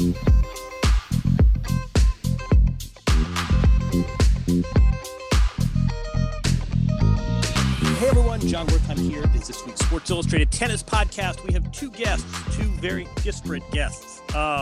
Hey everyone, John Wertheim here. This is this week's Sports Illustrated Tennis Podcast. We have two very disparate guests.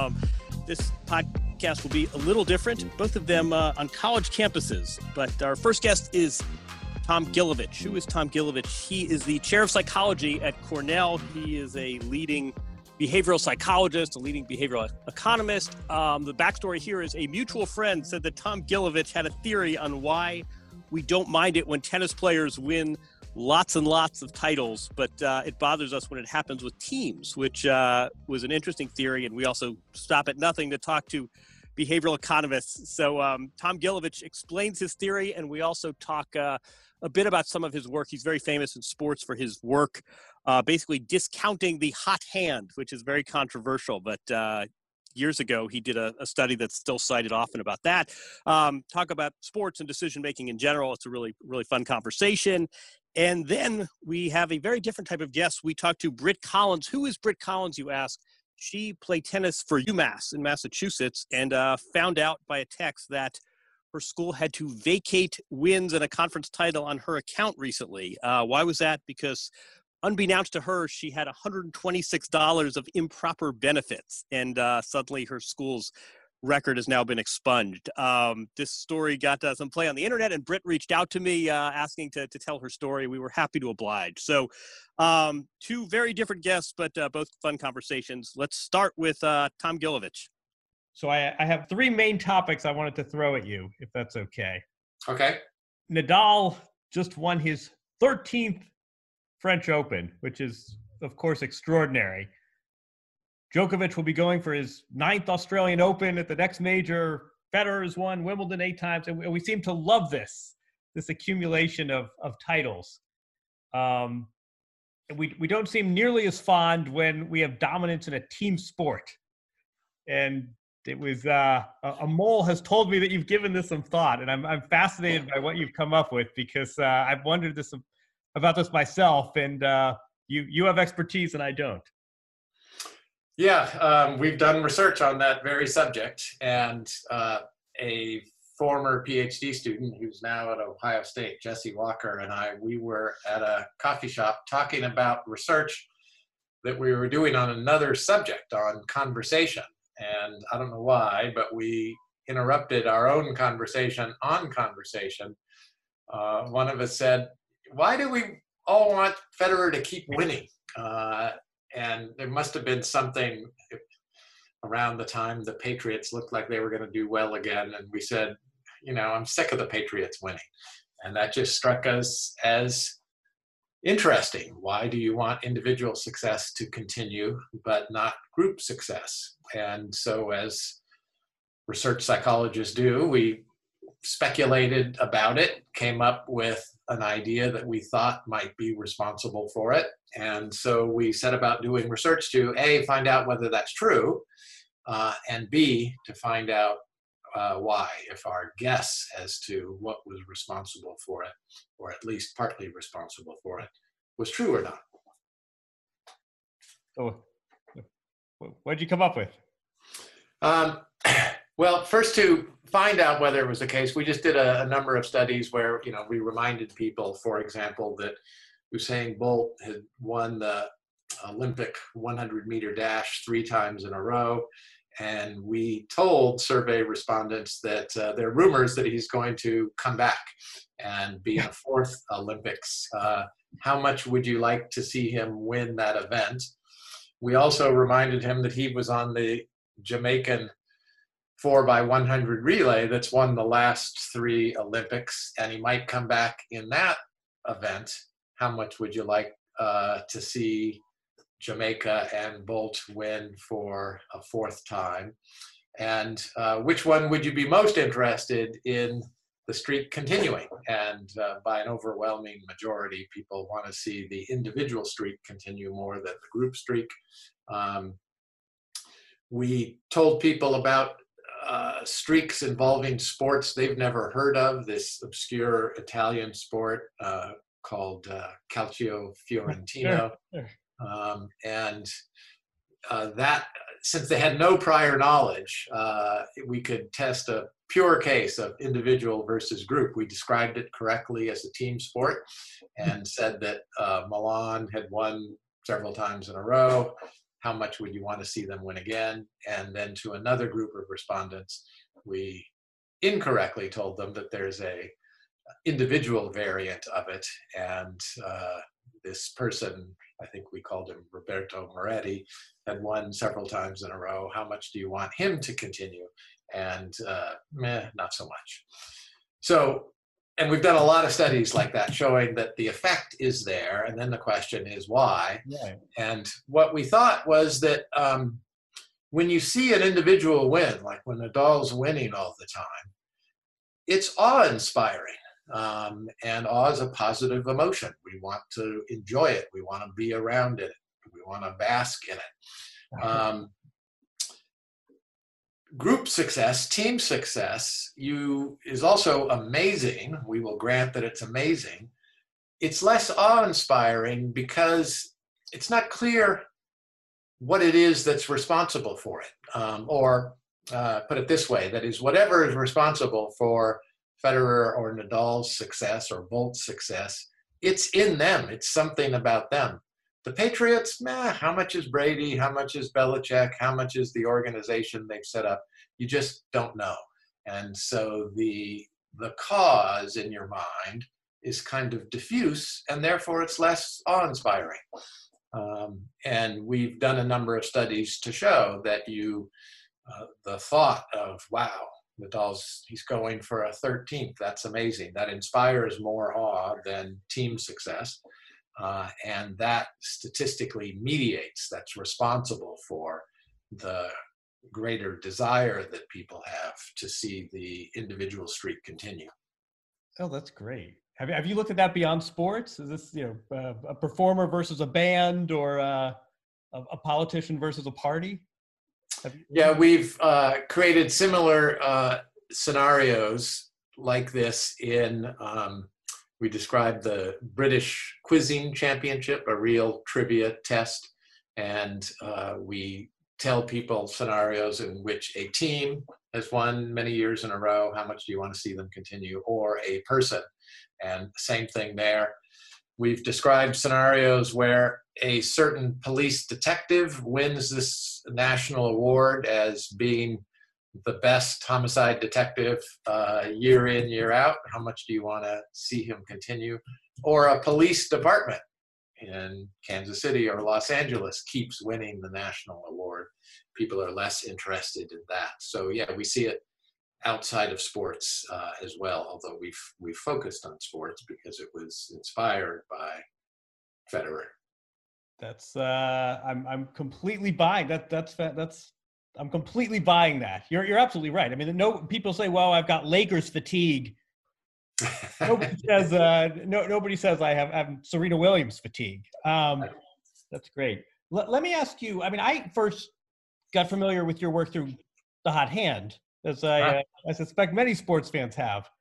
This podcast will be a little different, both of them on college campuses. But our first guest is Tom Gilovich. Who is Tom Gilovich? He is the chair of psychology at Cornell. He is a leading behavioral psychologist, a leading behavioral economist. The backstory here is a mutual friend said that Tom Gilovich had a theory on why we don't mind it when tennis players win lots and lots of titles, but it bothers us when it happens with teams, which was an interesting theory. And we also stop at nothing to talk to behavioral economists. So Tom Gilovich explains his theory, and we also talk a bit about some of his work. He's very famous in sports for his work, basically discounting the hot hand, which is very controversial. But years ago, he did a study that's still cited often about that. Talk about sports and decision-making in general. It's a really, really fun conversation. And then we have a very different type of guest. We talked to Britt Collins. Who is Britt Collins, you ask? She played tennis for UMass in Massachusetts and found out by a text that her school had to vacate wins and a conference title on her account recently. Why was that? Because unbeknownst to her, she had $126 of improper benefits, and suddenly her school's record has now been expunged. This story got some play on the internet, and Britt reached out to me asking to tell her story. We were happy to oblige. So two very different guests, but both fun conversations. Let's start with Tom Gilovich. So I have three main topics I wanted to throw at you, if that's okay. Okay. Nadal just won his 13th French Open, which is, of course, extraordinary. Djokovic will be going for his 9th Australian Open at the next major. Federer has won Wimbledon 8 times, and we seem to love this accumulation of titles. And we don't seem nearly as fond when we have dominance in a team sport. And it was a mole has told me that you've given this some thought, and I'm fascinated by what you've come up with, because I've wondered about this myself, and you have expertise and I don't. Yeah, we've done research on that very subject, and a former PhD student who's now at Ohio State, Jesse Walker, and we were at a coffee shop talking about research that we were doing on another subject, on conversation. And I don't know why, but we interrupted our own conversation on conversation. One of us said, "Why do we all want Federer to keep winning?" And there must have been something around the time the Patriots looked like they were going to do well again. And we said, I'm sick of the Patriots winning. And that just struck us as interesting. Why do you want individual success to continue, but not group success? And so, as research psychologists do, we speculated about it, came up with an idea that we thought might be responsible for it. And so we set about doing research to A, find out whether that's true, and B, to find out why, if our guess as to what was responsible for it, or at least partly responsible for it, was true or not. So what did you come up with? Well, first, to find out whether it was the case, we just did a number of studies where, we reminded people, for example, that Usain Bolt had won the Olympic 100-meter dash 3 times in a row. And we told survey respondents that there are rumors that he's going to come back and be in a 4th Olympics. How much would you like to see him win that event? We also reminded him that he was on the Jamaican 4x100 relay that's won the last 3 Olympics, and he might come back in that event. How much would you like to see Jamaica and Bolt win for a 4th time? And which one would you be most interested in the streak continuing? And by an overwhelming majority, people want to see the individual streak continue more than the group streak. We told people about streaks involving sports they've never heard of, this obscure Italian sport called Calcio Fiorentino. Sure. And that since they had no prior knowledge, we could test a pure case of individual versus group. We described it correctly as a team sport and said that Milan had won several times in a row. How much would you want to see them win again? And then to another group of respondents, we incorrectly told them that there's a individual variant of it. And this person, I think we called him Roberto Moretti, had won several times in a row. How much do you want him to continue? And not so much. So, and we've done a lot of studies like that showing that the effect is there. And then the question is why? Yeah. And what we thought was that when you see an individual win, like when Nadal's winning all the time, it's awe-inspiring. And awe is a positive emotion. We want to enjoy it. We want to be around it. We want to bask in it. Group success, team success, is also amazing. We will grant that it's amazing. It's less awe-inspiring because it's not clear what it is that's responsible for it. Or put it this way, that is, whatever is responsible for Federer or Nadal's success or Bolt's success, it's in them. It's something about them. The Patriots, how much is Brady? How much is Belichick? How much is the organization they've set up? You just don't know. And so the cause in your mind is kind of diffuse, and therefore it's less awe-inspiring. And we've done a number of studies to show that the thought of, wow, he's going for a 13th. That's amazing. That inspires more awe than team success. And that statistically mediates, that's responsible for the greater desire that people have to see the individual streak continue. Oh, that's great. Have you looked at that beyond sports? Is this, a performer versus a band, or a politician versus a party? Yeah, we've created similar scenarios like this in, we described the British Quizzing Championship, a real trivia test, and we tell people scenarios in which a team has won many years in a row. How much do you want to see them continue? Or a person. And same thing there. We've described scenarios where a certain police detective wins this national award as being the best homicide detective year in, year out. How much do you want to see him continue? Or a police department in Kansas City or Los Angeles keeps winning the national award. People are less interested in that. So yeah, we see it outside of sports as well, although we've focused on sports because it was inspired by Federer. That's I'm completely buying that. I'm completely buying that. You're absolutely right. I mean, people say, "Well, I've got Lakers fatigue." Nobody says I have Serena Williams fatigue. That's great. Let me ask you. I mean, I first got familiar with your work through The Hot Hand, as I suspect many sports fans have.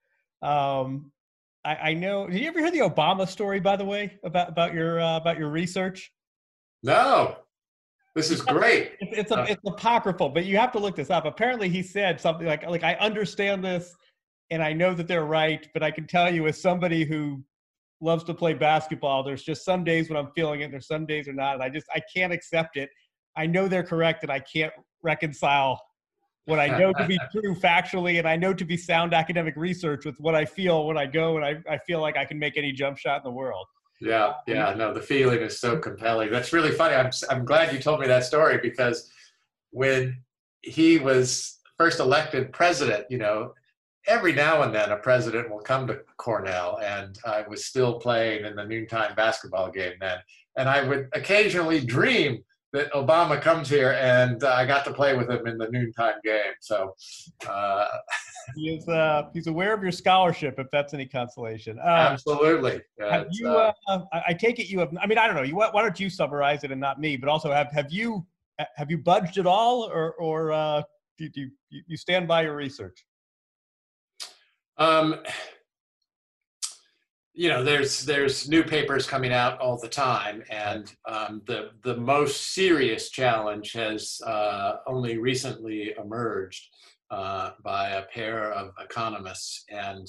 I know. Did you ever hear the Obama story, by the way, about your research? No. This is great. It's apocryphal, but you have to look this up. Apparently, he said something like I understand this, and I know that they're right, but I can tell you, as somebody who loves to play basketball, there's just some days when I'm feeling it, and there's some days or not, and I can't accept it. I know they're correct, and I can't reconcile what I know to be true factually, and I know to be sound academic research with what I feel when I go, and I feel like I can make any jump shot in the world. Yeah, no, the feeling is so compelling. That's really funny. I'm glad you told me that story, because when he was first elected president, every now and then a president will come to Cornell, and I was still playing in the noontime basketball game then, and I would occasionally dream that Obama comes here, and I got to play with him in the noontime game. So he's aware of your scholarship, if that's any consolation. Absolutely. Have you? I take it you have. I mean, I don't know. Why don't you summarize it and not me? But also, have you budged at all, or do you stand by your research? there's new papers coming out all the time, and the most serious challenge has only recently emerged by a pair of economists, and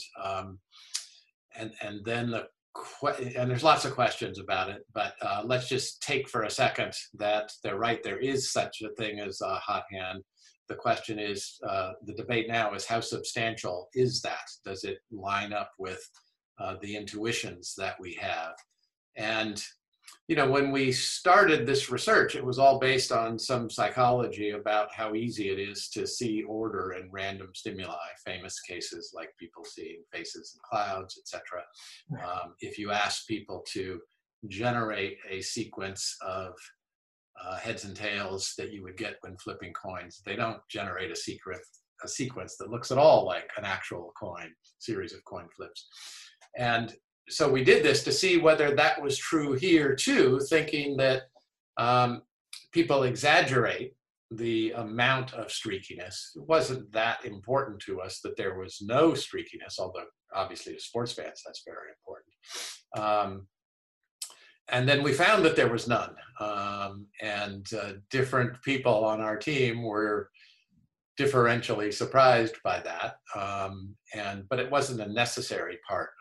then and there's lots of questions about it, but let's just take for a second that they're right. There is such a thing as a hot hand. The question is, the debate now is, how substantial is that? Does it line up with the intuitions that we have? And when we started this research, it was all based on some psychology about how easy it is to see order in random stimuli, famous cases like people seeing faces in clouds, etc. If you ask people to generate a sequence of heads and tails that you would get when flipping coins, they don't generate a sequence that looks at all like an actual series of coin flips. And so we did this to see whether that was true here too, thinking that people exaggerate the amount of streakiness. It wasn't that important to us that there was no streakiness, although obviously to sports fans that's very important. And then we found that there was none. And different people on our team were differentially surprised by that. But it wasn't a necessary part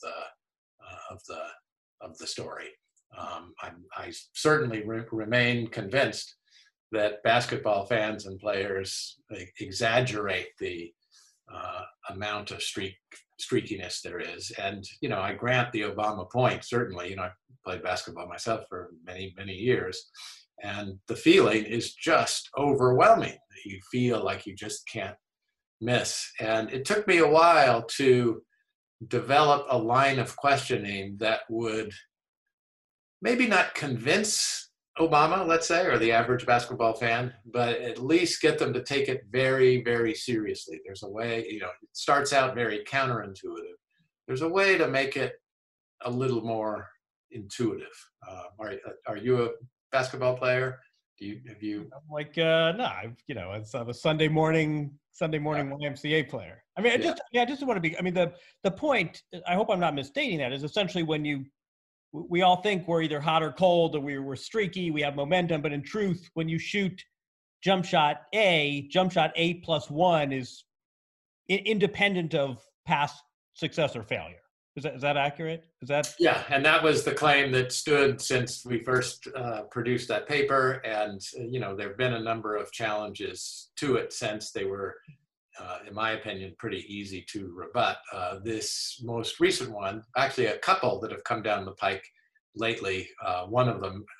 of the story. I certainly remain convinced that basketball fans and players exaggerate the amount of streakiness there is. And, I grant the Obama point, certainly. I played basketball myself for many, many years. And the feeling is just overwhelming. You feel like you just can't miss. And it took me a while to develop a line of questioning that would maybe not convince Obama, let's say, or the average basketball fan, but at least get them to take it very, very seriously. There's a way, it starts out very counterintuitive. There's a way to make it a little more intuitive. Are you a basketball player? Have you? I'm like, no, I'm a Sunday morning YMCA player. I mean, I just want to be. I mean, the point. I hope I'm not misstating that. Is essentially when we all think we're either hot or cold, or we're streaky, we have momentum, but in truth, when you shoot jump shot A +1 is independent of past success or failure. Is that accurate? Yeah, and that was the claim that stood since we first produced that paper. And there have been a number of challenges to it since. They were, in my opinion, pretty easy to rebut. This most recent one, actually a couple that have come down the pike lately. One of them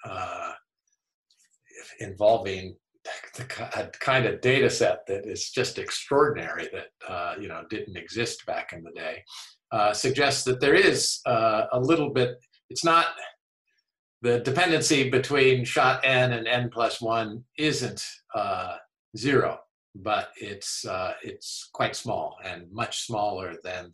involving a kind of data set that is just extraordinary that didn't exist back in the day. Suggests that there is a little bit, it's not, the dependency between shot n and n+1 isn't 0, but it's quite small and much smaller than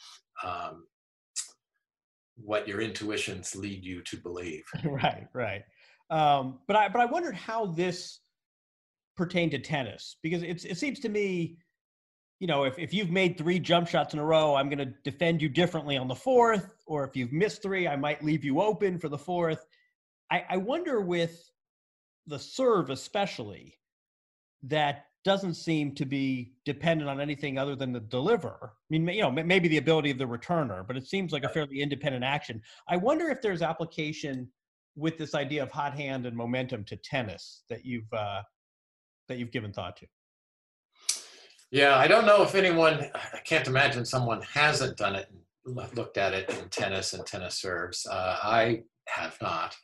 what your intuitions lead you to believe. Right. But I wondered how this pertained to tennis, because it seems to me, if you've made 3 jump shots in a row, I'm going to defend you differently on the 4th, or if you've missed 3, I might leave you open for the 4th. I wonder with the serve especially, that doesn't seem to be dependent on anything other than the deliverer. I mean, maybe the ability of the returner, but it seems like a fairly independent action. I wonder if there's application with this idea of hot hand and momentum to tennis that you've given thought to. Yeah, I don't know if I can't imagine someone hasn't done it and looked at it in tennis and tennis serves. I have not.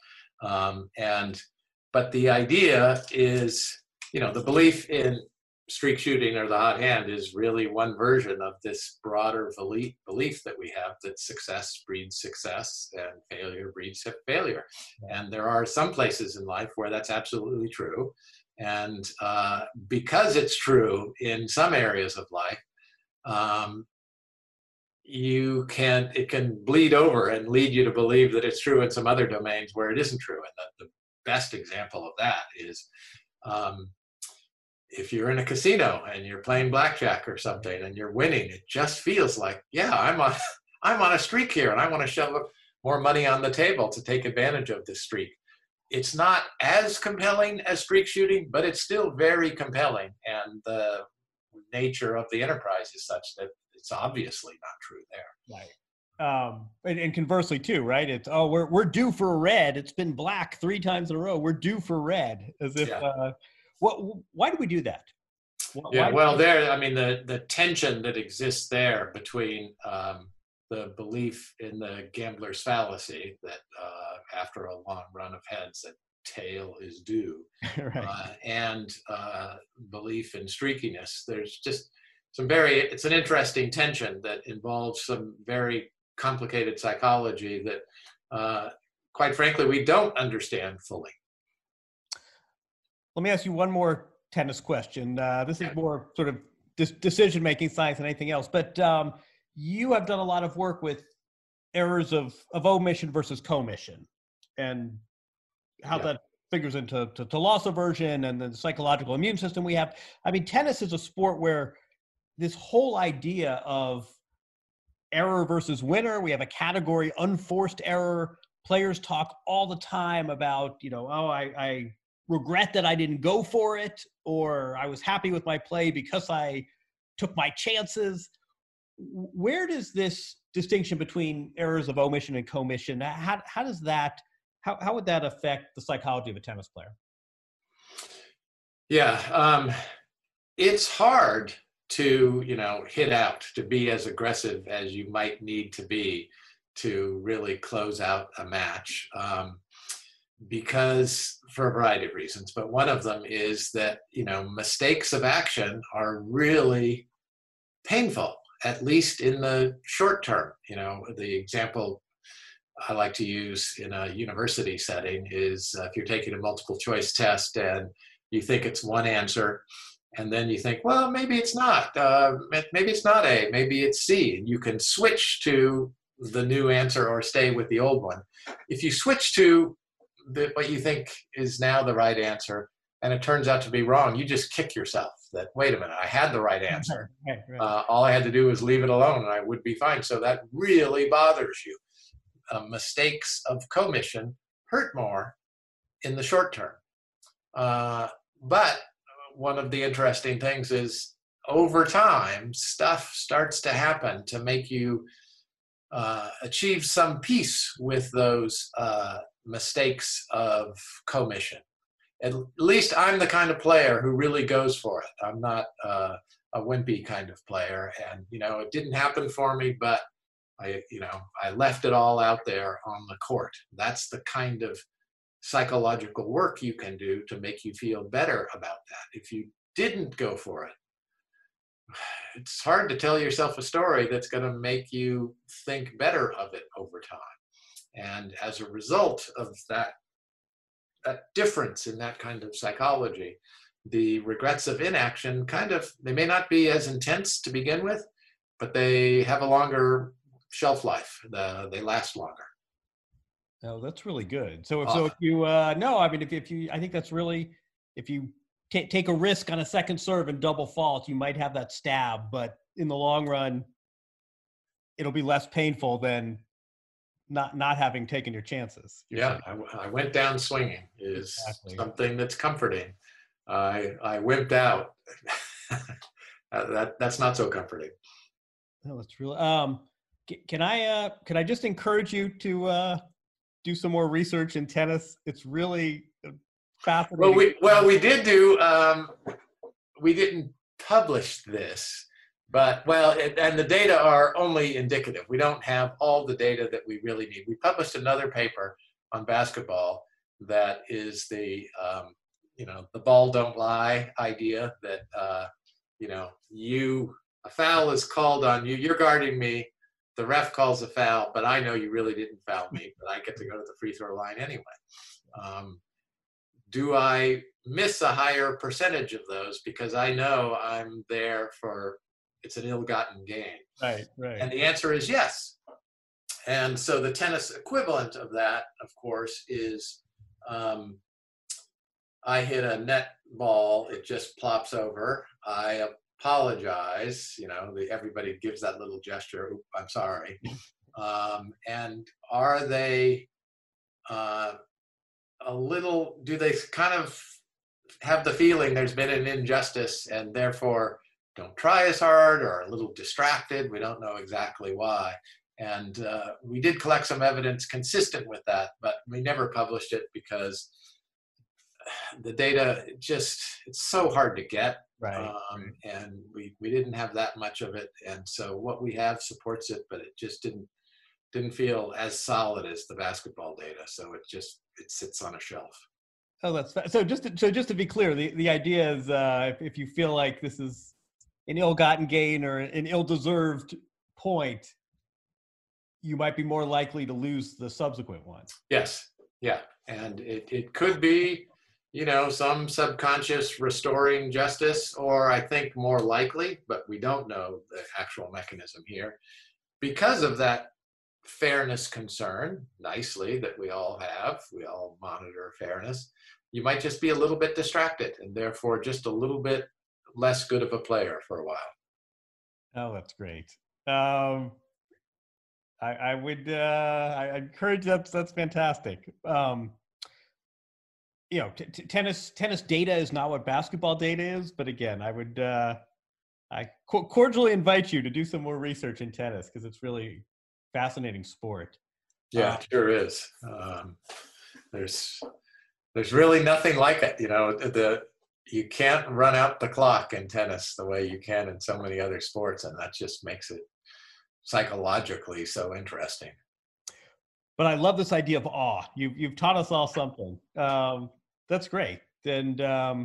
But the idea is, the belief in streak shooting or the hot hand is really one version of this broader belief that we have that success breeds success and failure breeds failure. And there are some places in life where that's absolutely true. And because it's true in some areas of life, it can bleed over and lead you to believe that it's true in some other domains where it isn't true. And the best example of that is if you're in a casino and you're playing blackjack or something and you're winning, it just feels like, yeah, I'm on a streak here and I want to shove more money on the table to take advantage of this streak. It's not as compelling as streak shooting, but it's still very compelling. And the nature of the enterprise is such that it's obviously not true there. Right. And conversely too, right? It's, oh, we're due for a red. It's been black 3 times in a row. We're due for red. As if, why do we do that? The tension that exists there between the belief in the gambler's fallacy that after a long run of heads, that tail is due, right. And belief in streakiness. There's just it's an interesting tension that involves some very complicated psychology that, quite frankly, we don't understand fully. Let me ask you one more tennis question. This is more sort of decision-making science than anything else, but you have done a lot of work with errors of omission versus commission and how that figures into loss aversion and the psychological immune system we have. I mean, tennis is a sport where this whole idea of error versus winner, we have a category, unforced error. Players talk all the time about, I regret that I didn't go for it, or I was happy with my play because I took my chances. Where does this distinction between errors of omission and commission, how would that affect the psychology of a tennis player? Yeah, it's hard to, hit out, to be as aggressive as you might need to be to really close out a match. Because for a variety of reasons, but one of them is that, mistakes of action are really painful, at least in the short term. The example I like to use in a university setting is if you're taking a multiple choice test and you think it's one answer, and then you think, well, maybe it's not. Maybe it's not A, maybe it's C. And you can switch to the new answer or stay with the old one. If you switch to what you think is now the right answer, and it turns out to be wrong, you just kick yourself that, wait a minute, I had the right answer. Right. All I had to do was leave it alone and I would be fine. So that really bothers you. Mistakes of commission hurt more in the short term. But one of the interesting things is over time, stuff starts to happen to make you achieve some peace with those mistakes of commission. At least I'm the kind of player who really goes for it. I'm not a wimpy kind of player, and it didn't happen for me, but I left it all out there on the court. That's the kind of psychological work you can do to make you feel better about that. If you didn't go for it, it's hard to tell yourself a story that's going to make you think better of it over time. And as a result of that difference in that kind of psychology, the regrets of inaction they may not be as intense to begin with, but they have a longer shelf life. They last longer. Oh, that's really good. So if you, I think that's really, if you take a risk on a second serve and double fault, you might have that stab, but in the long run, it'll be less painful than not having taken your chances. I went down swinging is something that's comforting. I wimped out. That's not so comforting. No, that's really. Can I just encourage you to do some more research in tennis? It's really fascinating. We did do. We didn't publish this. But, and the data are only indicative. We don't have all the data that we really need. We published another paper on basketball that is the ball don't lie idea that, a foul is called on you. You're guarding me. The ref calls a foul, but I know you really didn't foul me, but I get to go to the free throw line anyway. Do I miss a higher percentage of those because I know I'm there for it's an ill-gotten gain? Right. And the answer is yes. And so the tennis equivalent of that, of course, is I hit a net ball, it just plops over. I apologize? Everybody gives that little gesture. Oop, I'm sorry. And are they do they kind of have the feeling there's been an injustice and therefore don't try as hard or are a little distracted? We don't know exactly why. And we did collect some evidence consistent with that, but we never published it because the data it's so hard to get. Right. And we didn't have that much of it. And so what we have supports it, but it just didn't feel as solid as the basketball data. So it sits on a shelf. Oh, so just to be clear, the idea is if you feel like this is an ill-gotten gain or an ill-deserved point, you might be more likely to lose the subsequent one. Yes. Yeah. And it could be, some subconscious restoring justice, or I think more likely, but we don't know the actual mechanism here, because of that fairness concern, nicely, that we all monitor fairness. You might just be a little bit distracted and therefore just a little bit less good of a player for a while. Oh, that's great. I would I encourage that. That's fantastic. Tennis data is not what basketball data is, but again, I cordially invite you to do some more research in tennis because it's really fascinating sport. Yeah, it sure is. There's really nothing like it. You can't run out the clock in tennis the way you can in so many other sports, and that just makes it psychologically so interesting. But I love this idea of awe. You've taught us all something. That's great. And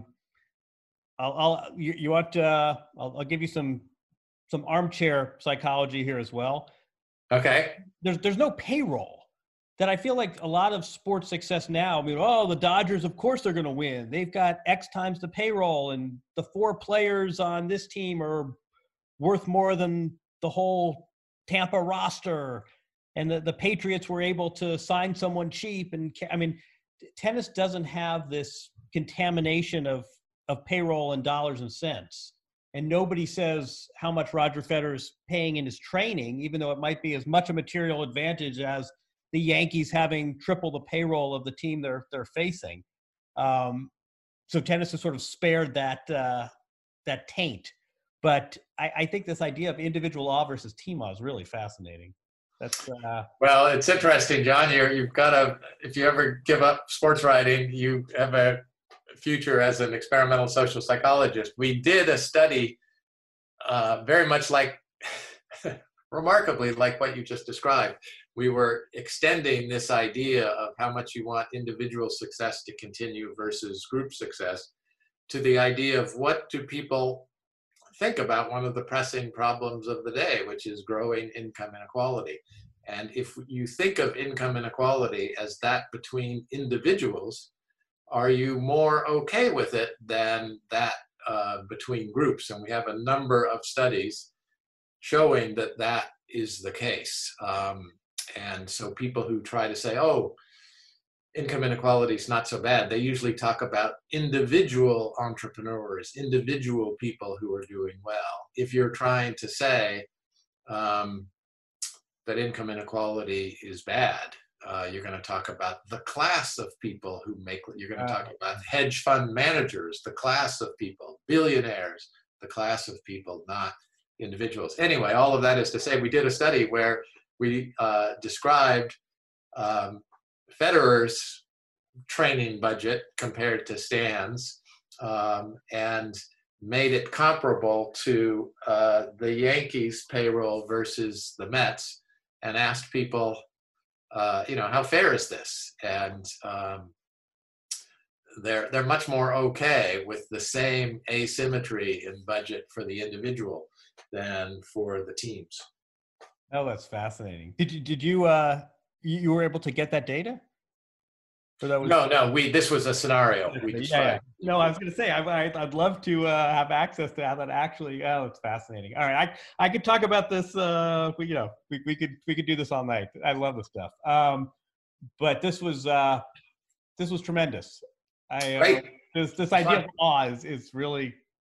I'll give you some armchair psychology here as well. Okay. There's no payroll that I feel like a lot of sports success now. The Dodgers, of course they're going to win. They've got X times the payroll, and the 4 players on this team are worth more than the whole Tampa roster. And the Patriots were able to sign someone cheap. And tennis doesn't have this contamination of payroll and dollars and cents. And nobody says how much Roger Federer is paying in his training, even though it might be as much a material advantage as the Yankees having triple the payroll of the team they're facing. So tennis has sort of spared that taint. But I think this idea of individual awe versus team awe is really fascinating. Well, it's interesting, John. You've got if you ever give up sports writing, you have a future as an experimental social psychologist. We did a study very much remarkably like what you just described. We were extending this idea of how much you want individual success to continue versus group success to the idea of what do people think about one of the pressing problems of the day, which is growing income inequality. And if you think of income inequality as that between individuals, are you more okay with it than that between groups? And we have a number of studies showing that is the case. And so people who try to say, income inequality is not so bad, they usually talk about individual entrepreneurs, individual people who are doing well. If you're trying to say that income inequality is bad, you're going to talk about the class of people who you're going to talk about hedge fund managers, the class of people, billionaires, the class of people, not individuals. Anyway, all of that is to say, we did a study where we described Federer's training budget compared to Stan's, and made it comparable to the Yankees payroll versus the Mets, and asked people, how fair is this? And they're much more okay with the same asymmetry in budget for the individual than for the teams. Oh, that's fascinating. Did you you were able to get that data? No. This was a scenario we described. Yeah. No, I was going to say I'd love to have access to how that actually. Oh, it's fascinating. All right, I could talk about this. We could do this all night. I love this stuff. But this was tremendous. Great. This idea of awe is really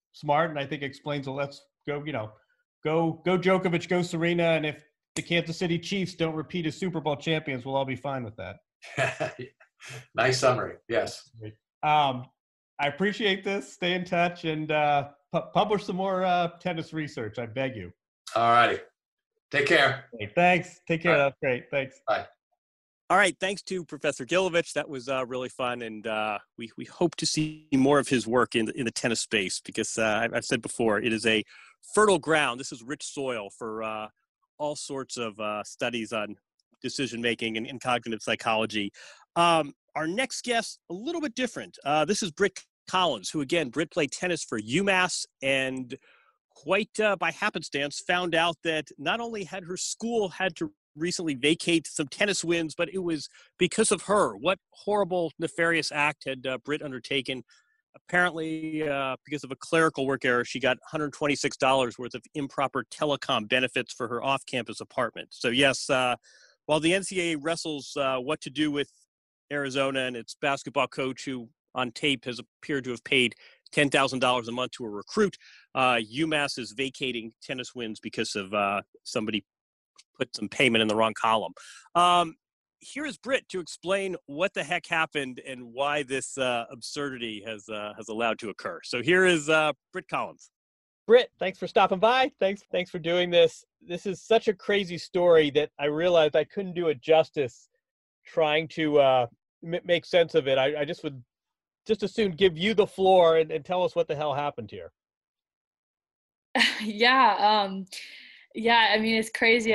smart, and I think explains, well, let's go, go Djokovic, go Serena. And if the Kansas City Chiefs don't repeat as Super Bowl champions, we'll all be fine with that. Nice summary. Yes. I appreciate this. Stay in touch and publish some more tennis research. I beg you. All righty. Take care. Hey, thanks. Take care. Bye. That's great. Thanks. Bye. All right. Thanks to Professor Gilovich. That was really fun. And we hope to see more of his work in the tennis space because I've said before, it is a fertile ground. This is rich soil for all sorts of studies on decision-making and cognitive psychology. Our next guest, a little bit different. This is Britt Collins, who, again, Britt played tennis for UMass and quite by happenstance found out that not only had her school had to recently vacate some tennis wins, but it was because of her. What horrible, nefarious act had Britt undertaken? Apparently, because of a clerical work error, she got $126 worth of improper telecom benefits for her off-campus apartment. So yes, while the NCAA wrestles what to do with Arizona and its basketball coach, who on tape has appeared to have paid $10,000 a month to a recruit, UMass is vacating tennis wins because of somebody put some payment in the wrong column. Here is Britt to explain what the heck happened and why this absurdity has allowed to occur. So here is Britt Collins. Britt, thanks for stopping by. Thanks for doing this. This is such a crazy story that I realized I couldn't do it justice trying to make sense of it. I just would just as soon give you the floor and tell us what the hell happened here. Yeah. I mean, it's crazy.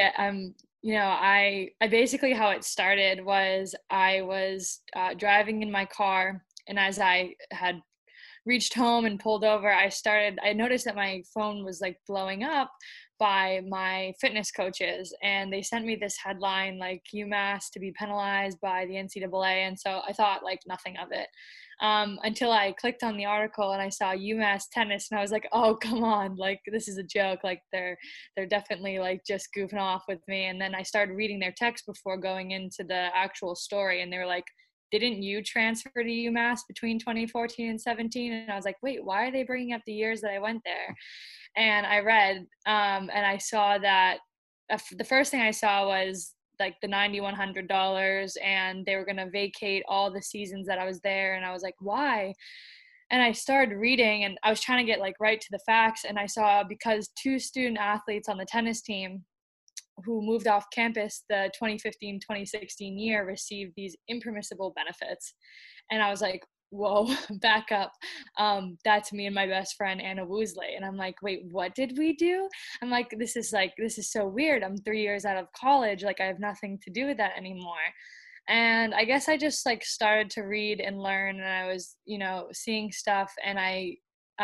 I basically, how it started was I was driving in my car, and as I had reached home and pulled over, I noticed that my phone was like blowing up by my fitness coaches, and they sent me this headline like UMass to be penalized by the NCAA. And so I thought like nothing of it until I clicked on the article and I saw UMass tennis, and I was like, oh, come on, like this is a joke. Like they're definitely like just goofing off with me. And then I started reading their text before going into the actual story, and they were like, didn't you transfer to UMass between 2014 and 17? And I was like, wait, why are they bringing up the years that I went there? And I read, and I saw that the first thing I saw was like the $9,100, and they were going to vacate all the seasons that I was there. And I was like, why? And I started reading, and I was trying to get like right to the facts. And I saw because 2 student athletes on the tennis team who moved off campus the 2015-2016 year received these impermissible benefits. And I was like, whoa, back up. That's me and my best friend, Anna Woosley. And I'm like, wait, what did we do? I'm like, this is so weird. I'm 3 years out of college. Like I have nothing to do with that anymore. And I guess I just like started to read and learn, and I was, seeing stuff, and I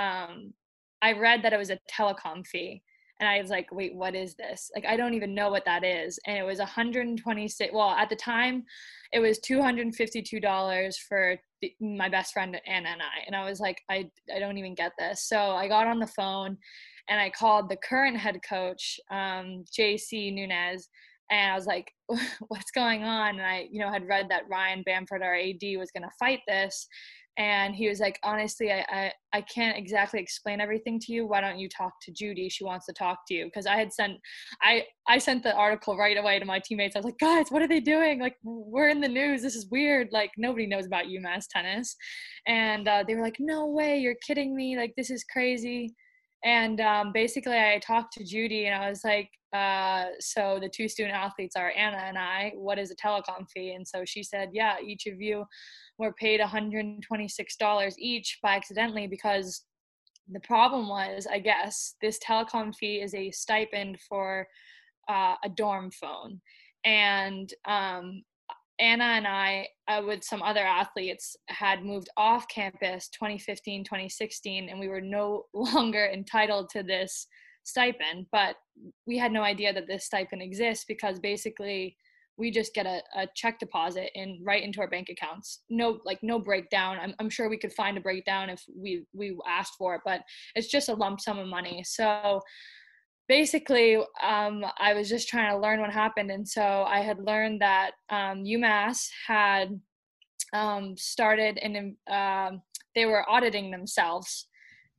read that it was a telecom fee. And I was like, wait, what is this? Like, I don't even know what that is. And it was $126. Well, at the time, it was $252 for my best friend, Anna, and I. And I was like, I don't even get this. So I got on the phone and I called the current head coach, JC Nunez. And I was like, what's going on? And I, had read that Ryan Bamford, our AD, was going to fight this. And he was like, honestly, I can't exactly explain everything to you. Why don't you talk to Judy? She wants to talk to you. Because I sent the article right away to my teammates. I was like, guys, what are they doing? Like, we're in the news. This is weird. Like, nobody knows about UMass tennis. And they were like, no way, you're kidding me. Like, this is crazy. And basically I talked to Judy, and I was like, so the 2 student athletes are Anna and I. What is a telecom fee? And so she said, yeah, each of you were paid $126 each by accidentally, because the problem was, I guess, this telecom fee is a stipend for a dorm phone. And Anna and I, with some other athletes, had moved off campus 2015, 2016, and we were no longer entitled to this stipend. But we had no idea that this stipend exists, because basically we just get a check deposit right into our bank accounts. No breakdown. I'm sure we could find a breakdown if we asked for it, but it's just a lump sum of money. So basically, I was just trying to learn what happened. And so I had learned that UMass had started, and they were auditing themselves.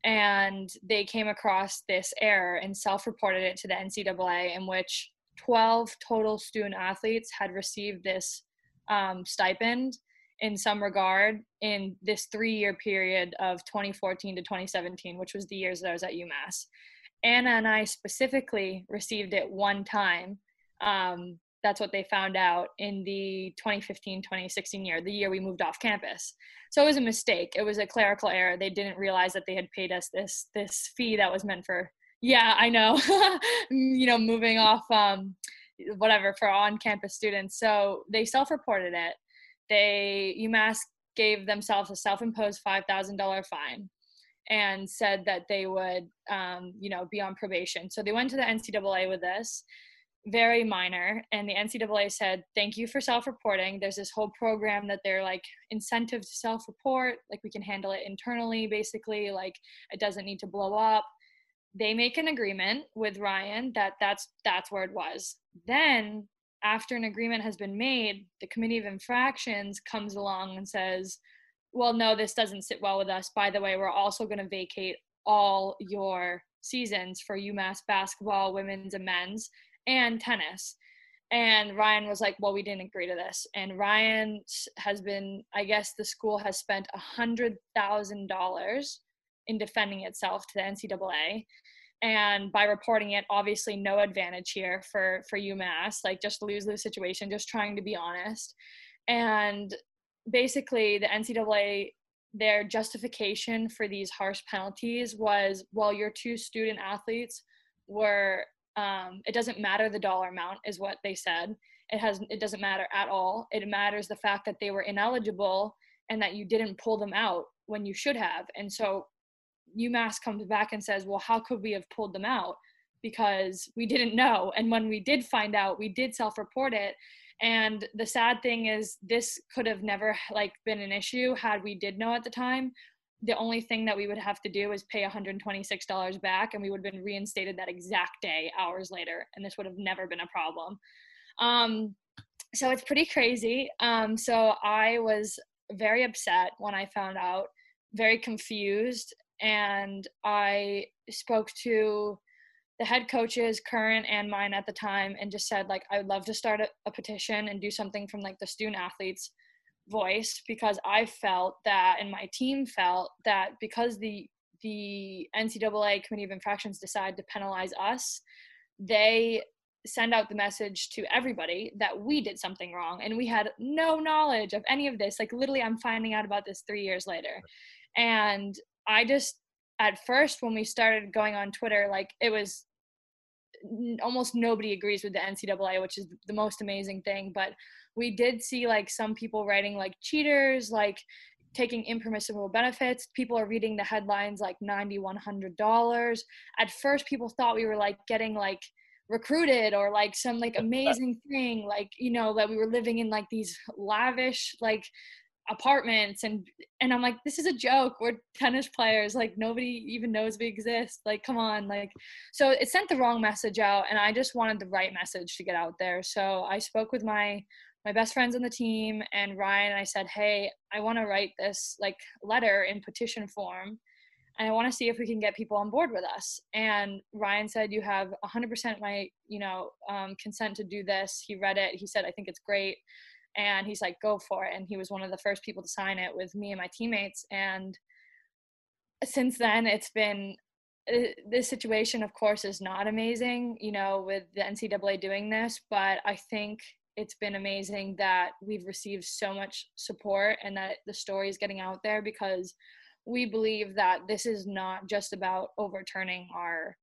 and they came across this error and self-reported it to the NCAA, in which 12 total student athletes had received this stipend in some regard in this 3-year period of 2014 to 2017, which was the years that I was at UMass. Anna and I specifically received it one time. That's what they found out in the 2015-2016 year, the year we moved off campus. So it was a mistake. It was a clerical error. They didn't realize that they had paid us this fee that was meant for, yeah, I know, moving off whatever for on-campus students. So they self-reported it. UMass gave themselves a self-imposed $5,000 fine and said that they would, be on probation. So they went to the NCAA with this, very minor, and the NCAA said, thank you for self-reporting. There's this whole program that they're like incentive to self-report, like we can handle it internally, basically, like it doesn't need to blow up. They make an agreement with Ryan that's where it was. Then after an agreement has been made, the Committee of Infractions comes along and says, well, no, this doesn't sit well with us. By the way, we're also going to vacate all your seasons for UMass basketball, women's and men's, and tennis. And Ryan was like, well, we didn't agree to this. And Ryan has been, I guess the school has spent $100,000 in defending itself to the NCAA. And by reporting it, obviously no advantage here for UMass, like just lose-lose situation, just trying to be honest. And basically the NCAA, their justification for these harsh penalties was, well, your two student athletes were, it doesn't matter the dollar amount is what they said. It doesn't matter at all. It matters the fact that they were ineligible and that you didn't pull them out when you should have. And so UMass comes back and says, well, how could we have pulled them out? Because we didn't know. And when we did find out, we did self-report it. And the sad thing is this could have never been an issue had we did know at the time. The only thing that we would have to do is pay $126 back, and we would have been reinstated that exact day, hours later. And this would have never been a problem. So it's pretty crazy. So I was very upset when I found out, very confused. And I spoke to the head coaches, current and mine at the time, and just said, I would love to start a petition and do something from the student athletes' voice, because I felt that, and my team felt that, because the NCAA Committee of Infractions decide to penalize us, they send out the message to everybody that we did something wrong, and we had no knowledge of any of this. Literally, I'm finding out about this 3 years later. And I just, at first, when we started going on Twitter, it was almost nobody agrees with the NCAA, which is the most amazing thing. But we did see some people writing cheaters, taking impermissible benefits. People are reading the headlines $9,100. At first, people thought we were getting recruited or some amazing thing, that we were living in these lavish apartments, and I'm like, this is a joke. We're tennis players. Nobody even knows we exist. Come on. So it sent the wrong message out, and I just wanted the right message to get out there. So I spoke with my best friends on the team and Ryan, and I said, hey, I want to write this letter in petition form, and I want to see if we can get people on board with us. And Ryan said, you have 100% my consent to do this. He read it. He said, I think it's great. And he's like, go for it. And he was one of the first people to sign it with me and my teammates. And since then, it's been, this situation, of course, is not amazing, with the NCAA doing this, but I think it's been amazing that we've received so much support and that the story is getting out there, because we believe that this is not just about overturning our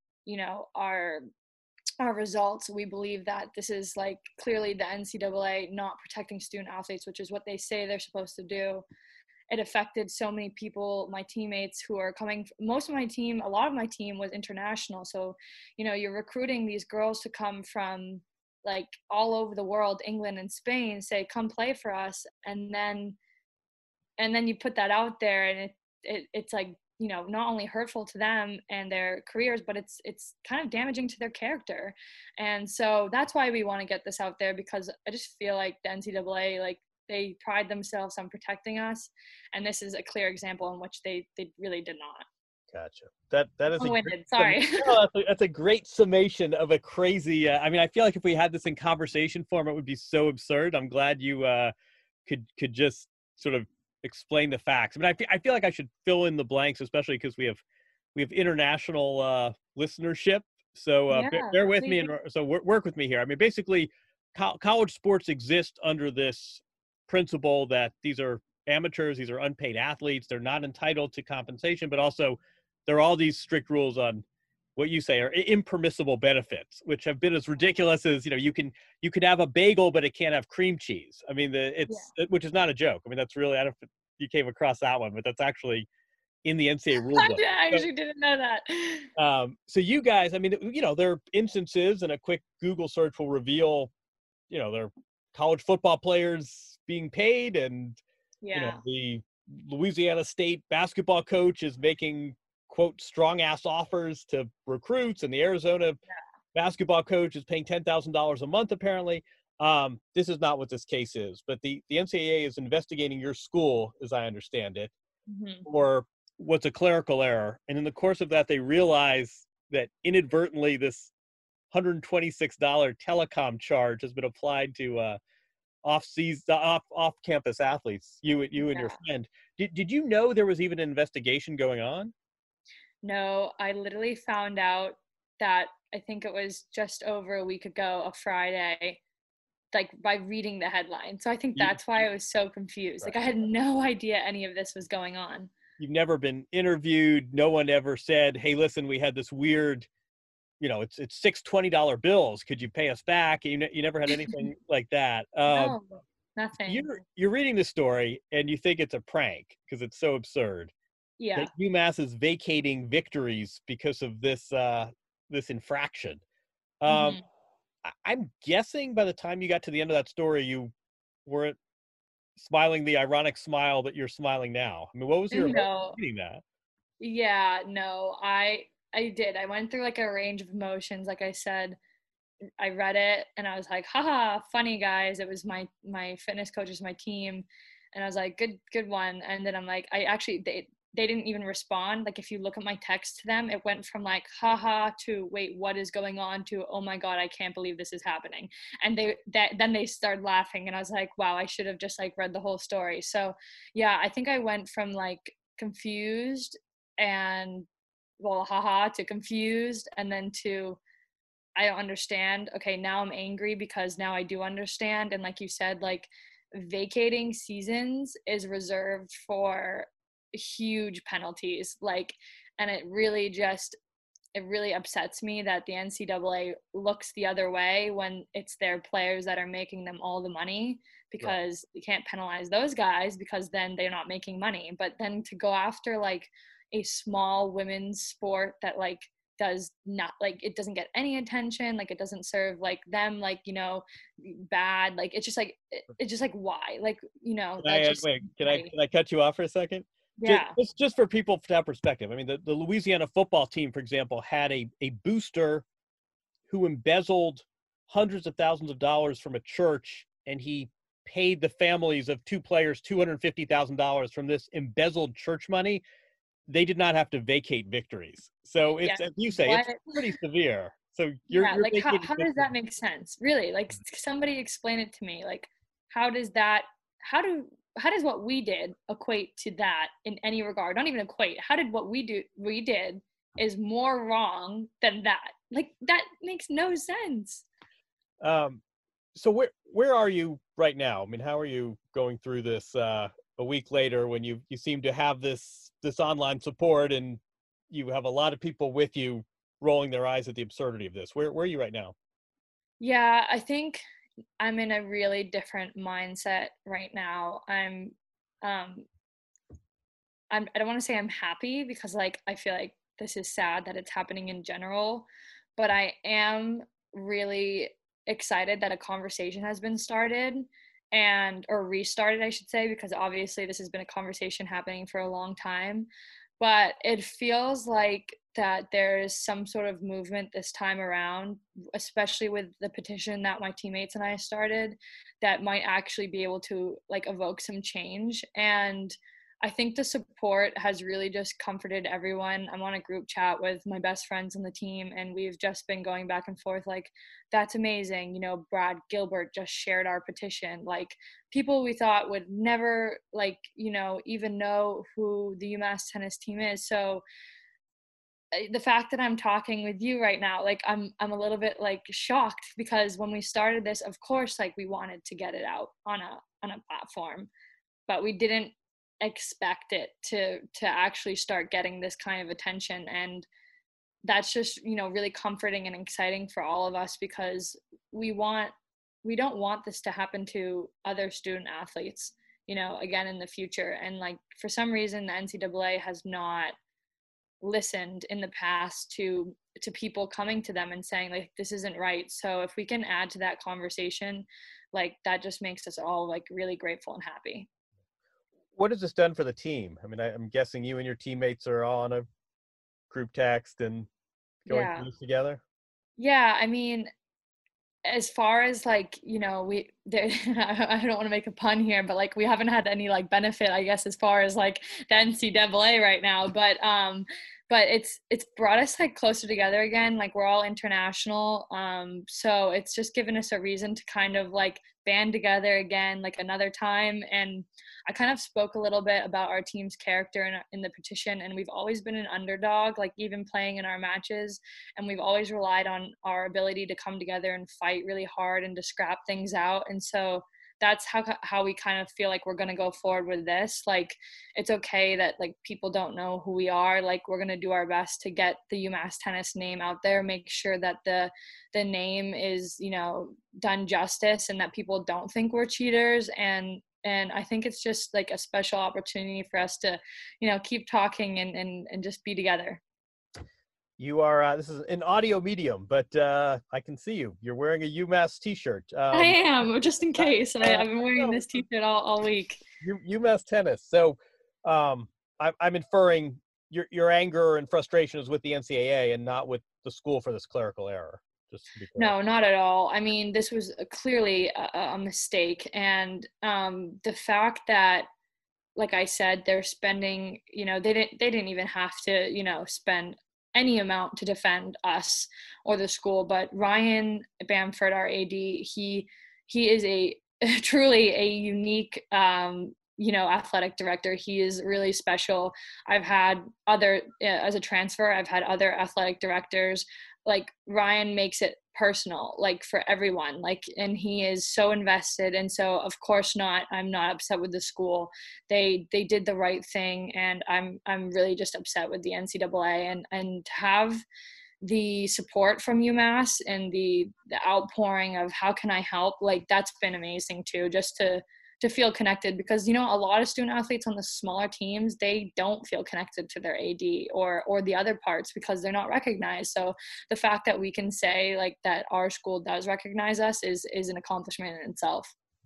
results. We believe that this is clearly the NCAA not protecting student athletes, which is what they say they're supposed to do. It affected so many people, my teammates who are coming, most of my team, a lot of my team was international. So, you're recruiting these girls to come from all over the world, England and Spain, say, come play for us. And then you put that out there, and it's not only hurtful to them and their careers, but it's kind of damaging to their character. And so that's why we want to get this out there, because I just feel like the NCAA, they pride themselves on protecting us. And this is a clear example in which they really did not. Gotcha. That is a great Long-winded, sorry. no, that's a great summation of a crazy. I mean, I feel like if we had this in conversation form, it would be so absurd. I'm glad you could just sort of explain the facts. I mean, I feel like I should fill in the blanks, especially because we have international listenership. So Yeah, bear with please me and so work with me here. I mean, basically, college sports exist under this principle that these are amateurs, these are unpaid athletes, they're not entitled to compensation, but also there are all these strict rules on what you say are impermissible benefits, which have been as ridiculous as, you could have a bagel, but it can't have cream cheese. I mean, which is not a joke. I mean, that's really, I don't know if you came across that one, but that's actually in the NCAA rule book. I actually didn't know that. So you guys, I mean, there are instances, and a quick Google search will reveal, there are college football players being paid, and Yeah. the Louisiana State basketball coach is making, quote, strong ass offers to recruits, and the Arizona basketball coach is paying $10,000 a month, apparently. This is not what this case is, but the NCAA is investigating your school, as I understand it, for what's a clerical error. And in the course of that, they realize that inadvertently this $126 telecom charge has been applied to off-campus athletes, you and your friend. Did you know there was even an investigation going on? No, I literally found out that I think it was just over a week ago, a Friday, like by reading the headline. So I think that's why I was so confused. Right. Like I had no idea any of this was going on. You've never been interviewed. No one ever said, "Hey, listen, we had this weird, it's 6 $20 bills. Could you pay us back?" You never had anything like that. No, nothing. You're reading the story and you think it's a prank because it's so absurd. Yeah. That UMass is vacating victories because of this infraction. I'm guessing by the time you got to the end of that story, you weren't smiling the ironic smile that you're smiling now. I mean, what was your emotion reading that? Yeah, no, I did. I went through like a range of emotions. Like I said, I read it and I was like, haha, funny guys. It was my fitness coaches, my team. And I was like, good one. And then I'm like, they didn't even respond. Like if you look at my text to them, it went from like, haha, to wait, what is going on, to, oh my God, I can't believe this is happening. And then they started laughing and I was like, wow, I should have just like read the whole story. So yeah, I think I went from like confused and well, haha, to confused, and then to I don't understand. Okay, now I'm angry because now I do understand. And like you said, like vacating seasons is reserved for huge penalties. Like, and it really upsets me that the NCAA looks the other way when it's their players that are making them all the money, because you can't penalize those guys because then they're not making money. But then to go after like a small women's sport that like does not, like, it doesn't get any attention, like it doesn't serve like them, like, bad, like it's just like why, like, can I cut you off for a second? Yeah. Just for people to have perspective. I mean, the Louisiana football team, for example, had a booster who embezzled hundreds of thousands of dollars from a church, and he paid the families of two players $250,000 from this embezzled church money. They did not have to vacate victories. So it's, as you say, it's pretty severe. So you're like, how does that make sense? Really? Like, somebody explain it to me. Like, how does what we did equate to that in any regard? Not even equate. How did what we did is more wrong than that? Like, that makes no sense. So where are you right now? I mean, how are you going through this a week later when you seem to have this online support and you have a lot of people with you rolling their eyes at the absurdity of this? Where are you right now? Yeah, I think I'm in a really different mindset right now. I don't want to say I'm happy because like I feel like this is sad that it's happening in general, but I am really excited that a conversation has been started or restarted, I should say, because obviously this has been a conversation happening for a long time. But it feels like that there's some sort of movement this time around, especially with the petition that my teammates and I started, that might actually be able to like evoke some change. And I think the support has really just comforted everyone. I'm on a group chat with my best friends on the team, and we've just been going back and forth like, that's amazing. You know, Brad Gilbert just shared our petition. Like, people we thought would never, like, you know, even know who the UMass tennis team is. So the fact that I'm talking with you right now, like, I'm a little bit like shocked, because when we started this, of course, like, we wanted to get it out on a platform, but we didn't expect it to actually start getting this kind of attention. And that's just, you know, really comforting and exciting for all of us, because we don't want this to happen to other student athletes, you know, again in the future. And like, for some reason the NCAA has not listened in the past to people coming to them and saying like, this isn't right. So if we can add to that conversation, like, that just makes us all like really grateful and happy. What has this done for the team? I mean, I'm guessing you and your teammates are all on a group text and going Yeah. through this together. Yeah, I mean, as far as like, you know, I don't want to make a pun here, but like, we haven't had any like benefit, I guess, as far as like the NCAA right now, but it's brought us like closer together again. Like, we're all international, so it's just given us a reason to kind of like band together again, like another time. And I kind of spoke a little bit about our team's character in the petition, and we've always been an underdog, like even playing in our matches, and we've always relied on our ability to come together and fight really hard and to scrap things out. And so that's how we kind of feel like we're going to go forward with this. Like, it's okay that like people don't know who we are. Like, we're going to do our best to get the UMass tennis name out there, make sure that the name is, you know, done justice, and that people don't think we're cheaters. And I think it's just like a special opportunity for us to, you know, keep talking and just be together. You are, this is an audio medium, but I can see you. You're wearing a UMass t-shirt. I am, just in case. I've been wearing this t-shirt all week. UMass tennis. So I'm inferring your anger and frustration is with the NCAA and not with the school for this clerical error. Just to be clear. No, not at all. I mean, this was clearly a mistake. And the fact that, like I said, they're spending, you know, they didn't even have to, you know, spend any amount to defend us or the school. But Ryan Bamford, our AD, he is a truly a unique, you know, athletic director. He is really special. I've had as a transfer, I've had other athletic directors. Like, Ryan makes it personal, like, for everyone, like, and he is so invested. And so of course I'm not upset with the school. They did the right thing, and I'm really just upset with the NCAA. And to have the support from UMass and the outpouring of how can I help, like, that's been amazing too, just to feel connected, because, you know, a lot of student athletes on the smaller teams, they don't feel connected to their AD or the other parts because they're not recognized. So the fact that we can say like that our school does recognize us is an accomplishment in itself.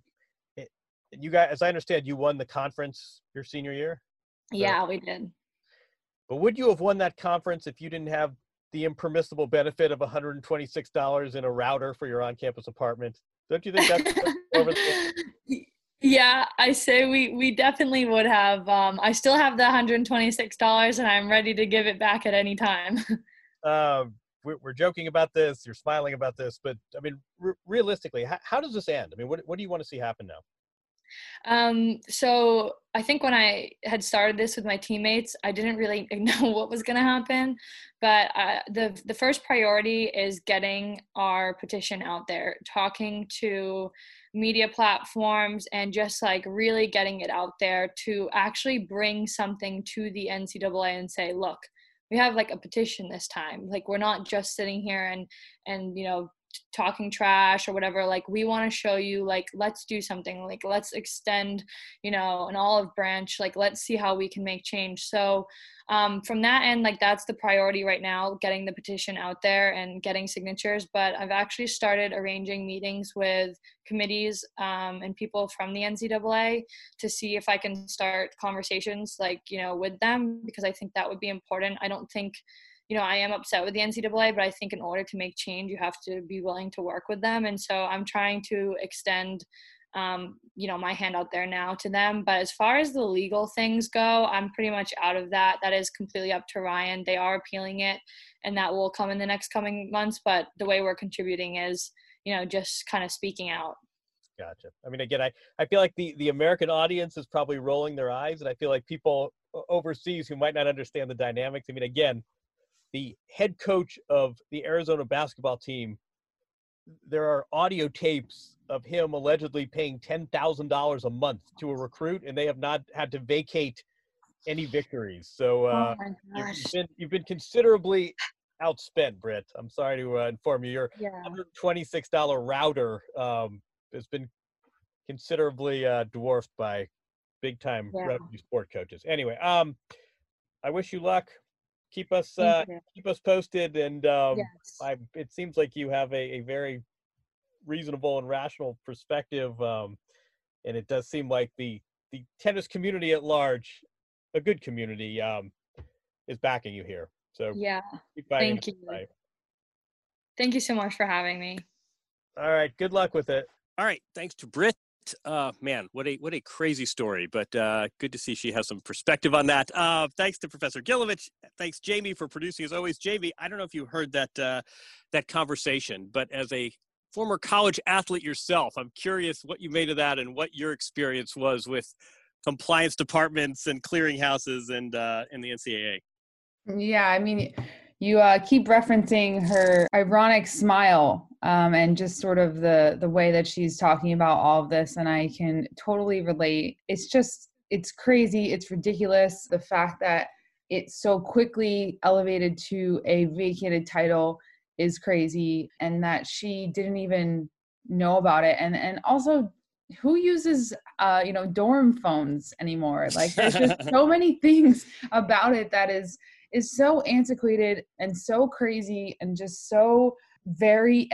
You guys, as I understand, you won the conference your senior year? Yeah, we did. But would you have won that conference if you didn't have the impermissible benefit of $126 in a router for your on-campus apartment? Don't you think that's over the... Yeah, I say we definitely would have. I still have the $126, and I'm ready to give it back at any time. We're joking about this. You're smiling about this, but I mean, realistically, how does this end? I mean, what do you want to see happen now? So I think when I had started this with my teammates, I didn't really know what was going to happen, but the first priority is getting our petition out there, talking to media platforms, and just like really getting it out there to actually bring something to the NCAA and say, look, we have like a petition this time. Like, we're not just sitting here and you know, talking trash or whatever. Like, we want to show you, like, let's do something, like, let's extend, you know, an olive branch, like, let's see how we can make change. So from that end, like, that's the priority right now, getting the petition out there and getting signatures. But I've actually started arranging meetings with committees and people from the NCAA to see if I can start conversations, like, you know, with them, because I think that would be important. I don't think, you know, I am upset with the NCAA, but I think in order to make change, you have to be willing to work with them. And so I'm trying to extend my hand out there now to them. But as far as the legal things go, I'm pretty much out of that. That is completely up to Ryan. They are appealing it, and that will come in the next coming months. But the way we're contributing is, just kind of speaking out. Gotcha. I mean, again, I feel like the American audience is probably rolling their eyes, and I feel like people overseas who might not understand the dynamics. I mean, again, the head coach of the Arizona basketball team, there are audio tapes of him allegedly paying $10,000 a month to a recruit, and they have not had to vacate any victories. So Oh my gosh. you've been considerably outspent, Britt. I'm sorry to inform you. Your Yeah. $126 router has been considerably dwarfed by big-time Yeah. revenue sport coaches. Anyway, I wish you luck. Keep us Thank you. keep us posted, and Yes. it seems like you have a very reasonable and rational perspective, and it does seem like the tennis community at large, a good community, is backing you here. So Yeah. keep fighting. Thank you. Right. Thank you so much for having me. All right. Good luck with it. All right. Thanks to Britt. Man, what a crazy story, but good to see she has some perspective on that. Thanks to Professor Gilovich. Thanks, Jamie, for producing as always. Jamie, I don't know if you heard that conversation, but as a former college athlete yourself, I'm curious what you made of that and what your experience was with compliance departments and clearinghouses and the NCAA. Yeah, I mean, you keep referencing her ironic smile and just sort of the way that she's talking about all of this, and I can totally relate. It's crazy. It's ridiculous. The fact that it so quickly elevated to a vacated title is crazy, and that she didn't even know about it. And also, who uses dorm phones anymore? Like, there's just so many things about it that is so antiquated and so crazy and just so very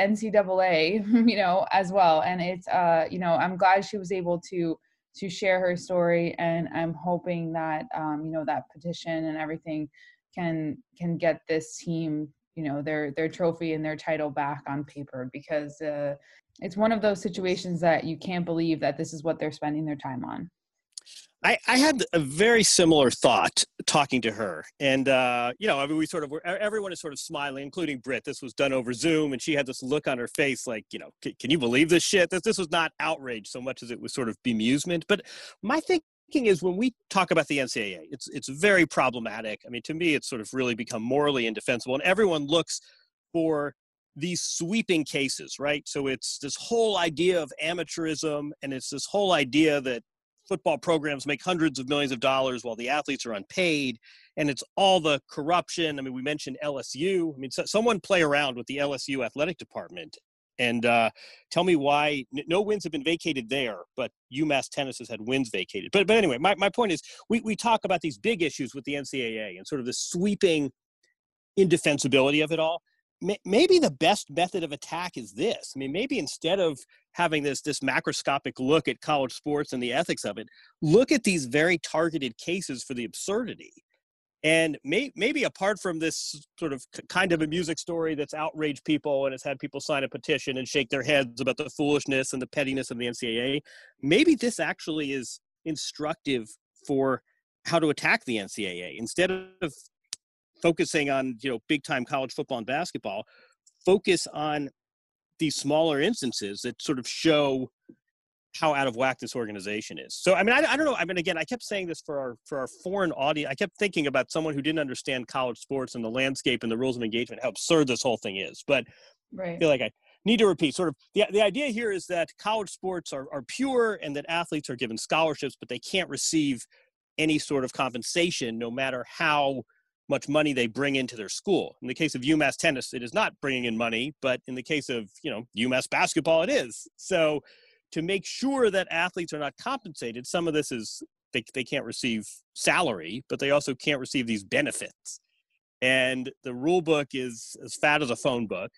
NCAA, as well. And it's, I'm glad she was able to share her story, and I'm hoping that, that petition and everything can get this team, their trophy and their title back on paper, because it's one of those situations that you can't believe that this is what they're spending their time on. I had a very similar thought talking to her, and we sort of everyone is sort of smiling, including Britt. This was done over Zoom, and she had this look on her face like, can you believe this shit? This was not outrage so much as it was sort of bemusement. But my thinking is, when we talk about the NCAA, it's very problematic. I mean, to me, it's sort of really become morally indefensible, and everyone looks for these sweeping cases, right? So it's this whole idea of amateurism, and it's this whole idea that football programs make hundreds of millions of dollars while the athletes are unpaid, and it's all the corruption. I mean, we mentioned LSU. I mean, someone play around with the LSU athletic department and tell me why no wins have been vacated there, but UMass Tennis has had wins vacated. But anyway, my point is, we talk about these big issues with the NCAA and sort of the sweeping indefensibility of it all. Maybe the best method of attack is this. I mean, maybe instead of having this macroscopic look at college sports and the ethics of it, look at these very targeted cases for the absurdity. And maybe apart from this sort of kind of a music story that's outraged people and has had people sign a petition and shake their heads about the foolishness and the pettiness of the NCAA, maybe this actually is instructive for how to attack the NCAA. Instead of focusing on, big time college football and basketball, focus on these smaller instances that sort of show how out of whack this organization is. So, I mean, I don't know. I mean, again, I kept saying this for our foreign audience. I kept thinking about someone who didn't understand college sports and the landscape and the rules of engagement, how absurd this whole thing is. But Right. I feel like I need to repeat sort of the idea here is that college sports are pure, and that athletes are given scholarships, but they can't receive any sort of compensation, no matter how much money they bring into their school. In the case of UMass Tennis, it is not bringing in money, but in the case of, UMass basketball, it is. So to make sure that athletes are not compensated, some of this is they can't receive salary, but they also can't receive these benefits. And the rule book is as fat as a phone book.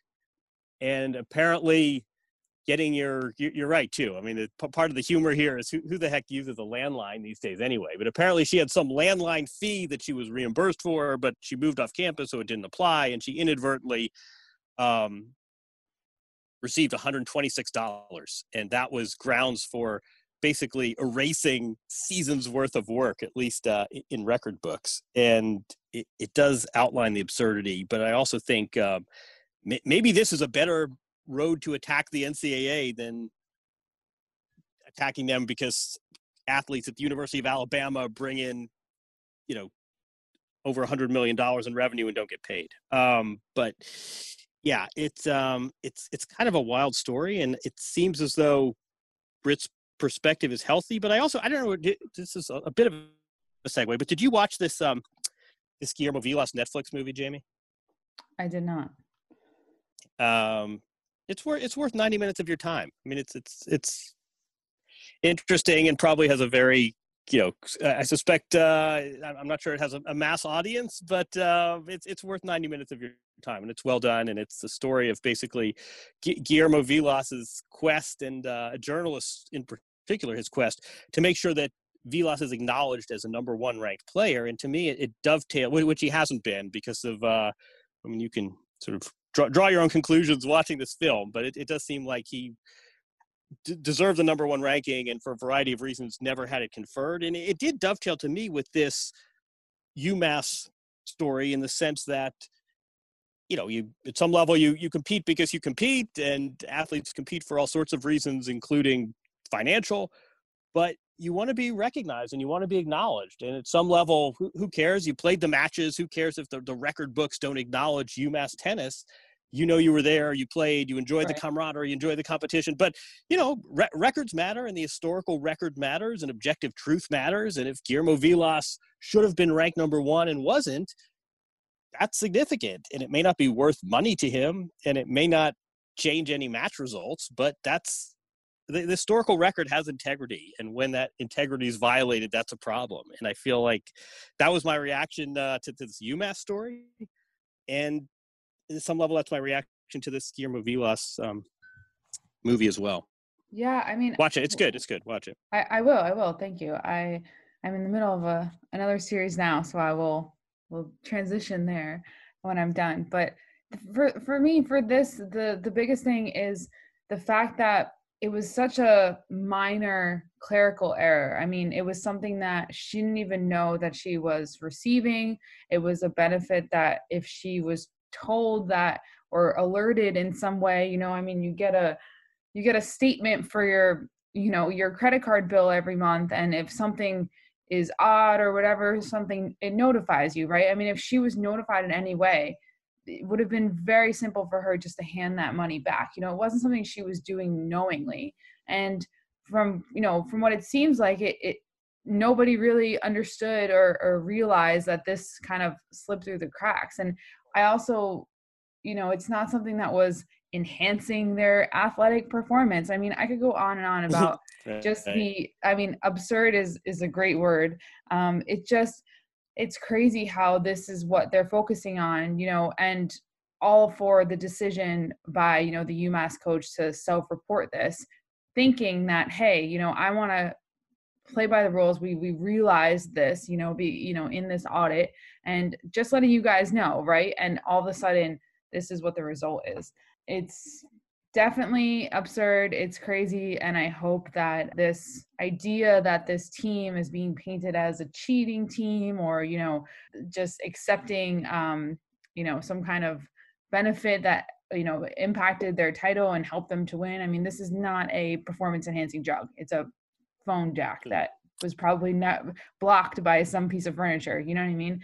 And apparently getting you're right too. I mean, part of the humor here is who the heck uses a landline these days anyway? But apparently she had some landline fee that she was reimbursed for, but she moved off campus, so it didn't apply, and she inadvertently received $126, and that was grounds for basically erasing seasons worth of work, at least in record books. And it does outline the absurdity, but I also think maybe this is a better road to attack the NCAA than attacking them because athletes at the University of Alabama bring in, over $100 million in revenue and don't get paid. But yeah, it's kind of a wild story, and it seems as though Britt's perspective is healthy. But I don't know. This is a bit of a segue. But did you watch this Guillermo Vilas Netflix movie, Jamie? I did not. It's worth 90 minutes of your time. I mean, it's interesting and probably has a very, I suspect, I'm not sure it has a mass audience, but it's worth 90 minutes of your time, and it's well done. And it's the story of basically Guillermo Vilas's quest, and a journalist in particular, his quest to make sure that Vilas is acknowledged as a number one ranked player. And to me, it dovetailed, which he hasn't been because of, you can sort of draw your own conclusions watching this film, but it does seem like he deserved the number one ranking, and for a variety of reasons never had it conferred. And it did dovetail to me with this UMass story in the sense that, you at some level you compete because you compete, and athletes compete for all sorts of reasons, including financial, but you want to be recognized and you want to be acknowledged. And at some level, who cares? You played the matches. Who cares if the record books don't acknowledge UMass tennis? You were there, you played, you enjoyed the camaraderie, you enjoyed the competition. But, records matter, and the historical record matters, and objective truth matters. And if Guillermo Vilas should have been ranked number one and wasn't, that's significant. And it may not be worth money to him, and it may not change any match results, but that's the historical record has integrity. And when that integrity is violated, that's a problem. And I feel like that was my reaction to this UMass story. And at some level, that's my reaction to this Guillermo Vilas movie as well. Yeah, I mean, watch it. It's good. Watch it. I will. Thank you. I'm in the middle of another series now, so we'll transition there when I'm done. But for me, for this, the biggest thing is the fact that it was such a minor clerical error. I mean, it was something that she didn't even know that she was receiving. It was a benefit that if she was told that or alerted in some way, you get a statement for your credit card bill every month, and if something is odd or whatever, it notifies you, right? I mean, if she was notified in any way, it would have been very simple for her just to hand that money back. It wasn't something she was doing knowingly. And from what it seems like, it nobody really understood or realized that this kind of slipped through the cracks. And I also, it's not something that was enhancing their athletic performance. I mean, I could go on and on about just absurd is a great word. It's crazy how this is what they're focusing on, and all for the decision by, the UMass coach to self-report this, thinking that, hey, I want to play by the rules. We realized this, in this audit, and just letting you guys know, right? And all of a sudden, this is what the result is. It's definitely absurd. It's crazy. And I hope that this idea that this team is being painted as a cheating team, or, just accepting, some kind of benefit that, impacted their title and helped them to win. I mean, this is not a performance enhancing drug. It's a phone jack that was probably not blocked by some piece of furniture. You know what I mean?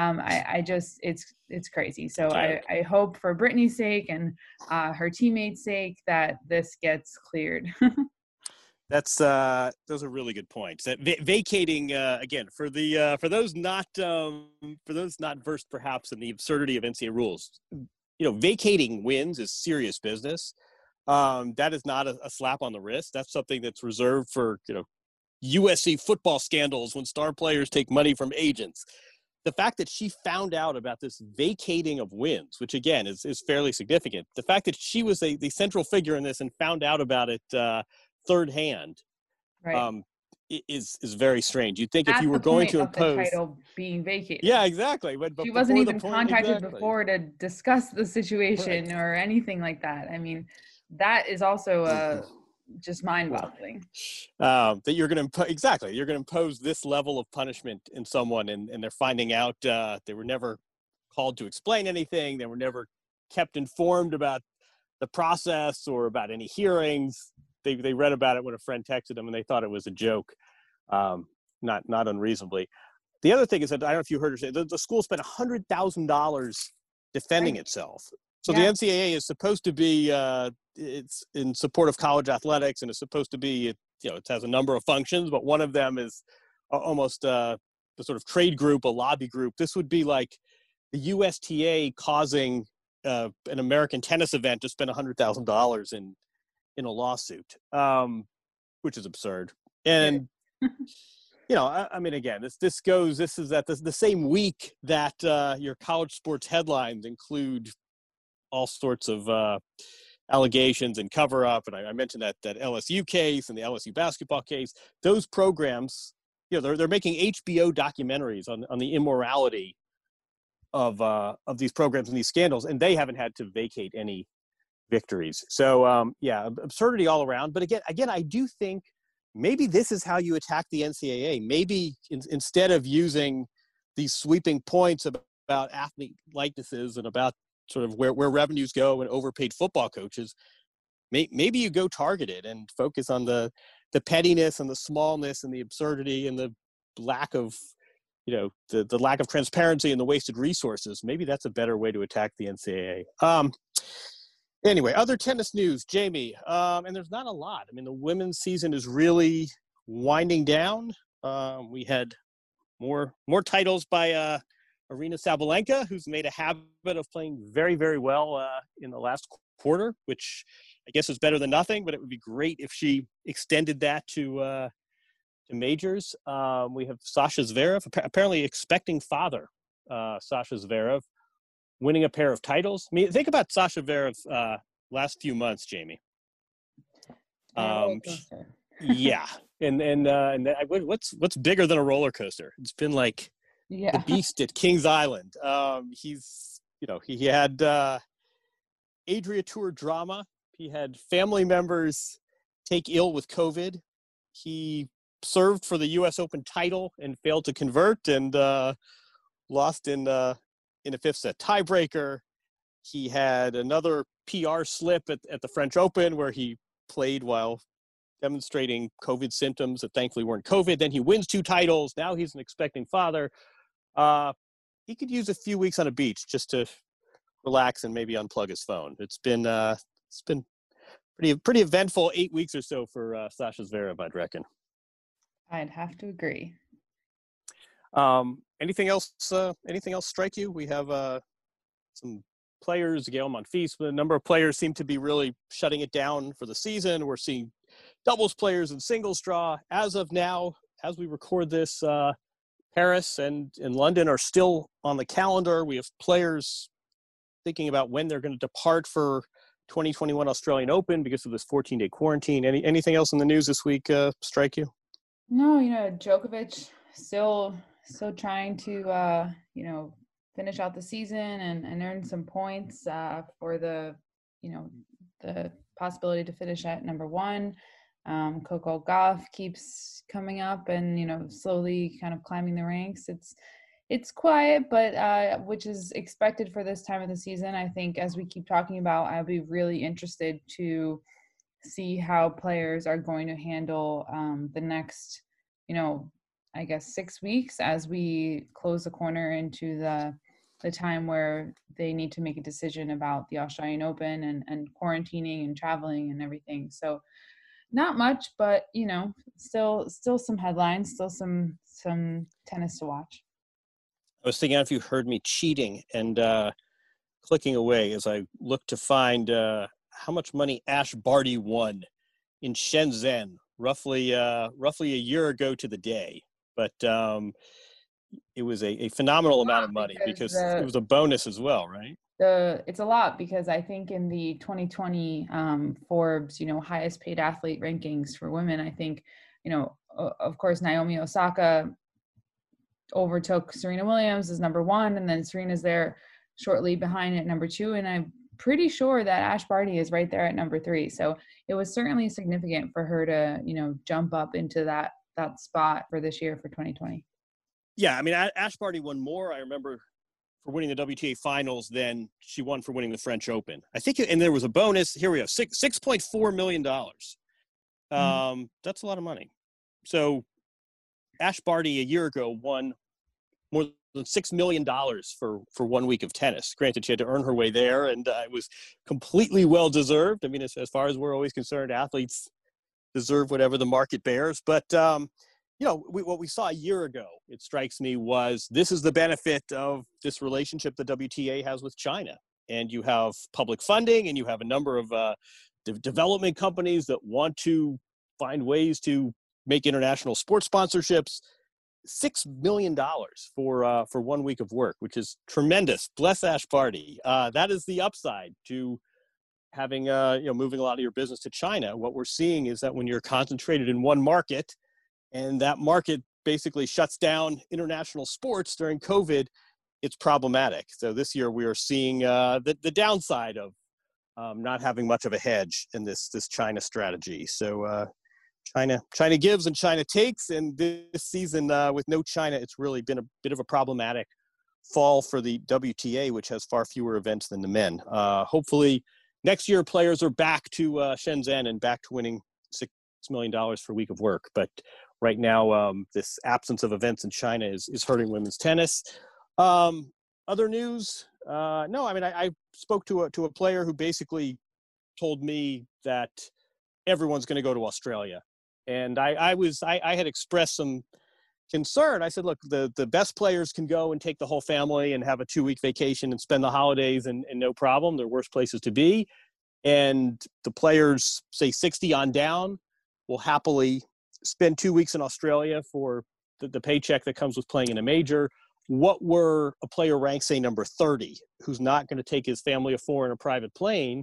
It's crazy. So I hope for Brittany's sake and her teammates' sake that this gets cleared. Those are really good points. That vacating again for those not versed perhaps in the absurdity of NCAA rules, vacating wins is serious business. That is not a slap on the wrist. That's something that's reserved for USC football scandals when star players take money from agents. The fact that she found out about this vacating of wins, which again is fairly significant. The fact that she was the central figure in this and found out about it third hand, right, is very strange. You'd think if you were going to impose the title being vacated. Yeah, exactly. But she wasn't even contacted before to discuss the situation or anything like that. I mean, that is also just mind-boggling. That you're going to you're going to impose this level of punishment in someone, and they're finding out they were never called to explain anything. They were never kept informed about the process or about any hearings. They read about it when a friend texted them, and they thought it was a joke, not unreasonably. The other thing is that, I don't know if you heard her say, the school spent $100,000 defending itself. So the NCAA is supposed to be, it's in support of college athletics, and it's supposed to be, it has a number of functions, but one of them is almost the sort of trade group, a lobby group. This would be like the USTA causing an American tennis event to spend $100,000 in a lawsuit, which is absurd. And I mean, again, this is at the same week that your college sports headlines include all sorts of allegations and cover up. And I mentioned that LSU case and the LSU basketball case. Those programs, they're making HBO documentaries on the immorality of these programs and these scandals, and they haven't had to vacate any victories. So absurdity all around. But again, I do think maybe this is how you attack the NCAA. Maybe instead of using these sweeping points about athlete likenesses and about sort of where revenues go and overpaid football coaches, maybe you go targeted and focus on the pettiness and the smallness and the absurdity and the lack of, the lack of transparency and the wasted resources. Maybe that's a better way to attack the NCAA. Anyway, other tennis news, Jamie, and there's not a lot. I mean, the women's season is really winding down. We had more titles by Aryna Sabalenka, who's made a habit of playing very, very well in the last quarter, which I guess is better than nothing, but it would be great if she extended that to majors. We have Sasha Zverev, apparently expecting father, Sasha Zverev, winning a pair of titles. I mean, think about Sasha Zverev last few months, Jamie. Yeah, and what's bigger than a roller coaster? It's been like the Beast at Kings Island. He had Adria Tour drama. He had family members take ill with COVID. He served for the U.S. Open title and failed to convert and lost in a fifth set tiebreaker. He had another PR slip at the French Open where he played while demonstrating COVID symptoms that thankfully weren't COVID. Then he wins 2 titles. Now he's an expecting father. He could use a few weeks on a beach just to relax and maybe unplug his phone. It's been pretty eventful 8 weeks or so for Sasha Zverev, I'd reckon. I'd have to agree. Anything else strike you? We have some players, Gael Monfils, but a number of players seem to be really shutting it down for the season. We're seeing doubles players and singles draw. As of now, as we record this, Paris and London are still on the calendar. We have players thinking about when they're going to depart for 2021 Australian Open because of this 14-day quarantine. Anything else in the news this week strike you? No, Djokovic still trying to finish out the season and earn some points for the possibility to finish at number 1. Coco Gauff keeps coming up and slowly kind of climbing the ranks. It's quiet, but which is expected for this time of the season. I think as we keep talking about, I'll be really interested to see how players are going to handle the next, I guess 6 weeks as we close the corner into the time where they need to make a decision about the Australian Open and quarantining and traveling and everything. So not much, but still some headlines, still some tennis to watch. I was thinking if you heard me cheating and clicking away as I looked to find how much money Ash Barty won in Shenzhen roughly a year ago to the day. But it was a phenomenal amount of money because it was a bonus as well, right? It's a lot because I think in the 2020 Forbes, highest paid athlete rankings for women, I think, of course, Naomi Osaka overtook Serena Williams as number 1, and then Serena's there shortly behind at number 2. And I pretty sure that Ash Barty is right there at number 3. So it was certainly significant for her to, jump up into that spot for this year for 2020. Yeah, I mean, Ash Barty won more, I remember, for winning the WTA finals than she won for winning the French Open. I think, and there was a bonus. Here we go, $6.4 million. That's a lot of money. So Ash Barty a year ago won more than $6 million for 1 week of tennis. Granted, she had to earn her way there, and it was completely well-deserved. I mean, as far as we're always concerned, athletes deserve whatever the market bears. But, what we saw a year ago, it strikes me, was this is the benefit of this relationship the WTA has with China. And you have public funding, and you have a number of development companies that want to find ways to make international sports sponsorships. $6 million for 1 week of work, which is tremendous. Bless Ash Barty. That is the upside to having moving a lot of your business to China. What we're seeing is that when you're concentrated in one market, and that market basically shuts down international sports during COVID, it's problematic. So this year we are seeing the downside of not having much of a hedge in this China strategy. So China gives and China takes, and this season with no China, it's really been a bit of a problematic fall for the WTA, which has far fewer events than the men. Hopefully next year players are back to Shenzhen and back to winning $6 million for a week of work. But right now, this absence of events in China is hurting women's tennis. Other news? No, I mean, I spoke to a player who basically told me that everyone's going to go to Australia. And I had expressed some concern. I said, look, the best players can go and take the whole family and have a 2-week vacation and spend the holidays and no problem. There are worse places to be. And the players, say 60 on down, will happily spend 2 weeks in Australia for the paycheck that comes with playing in a major. What were a player ranked, say, number 30, who's not going to take his family of 4 in a private plane?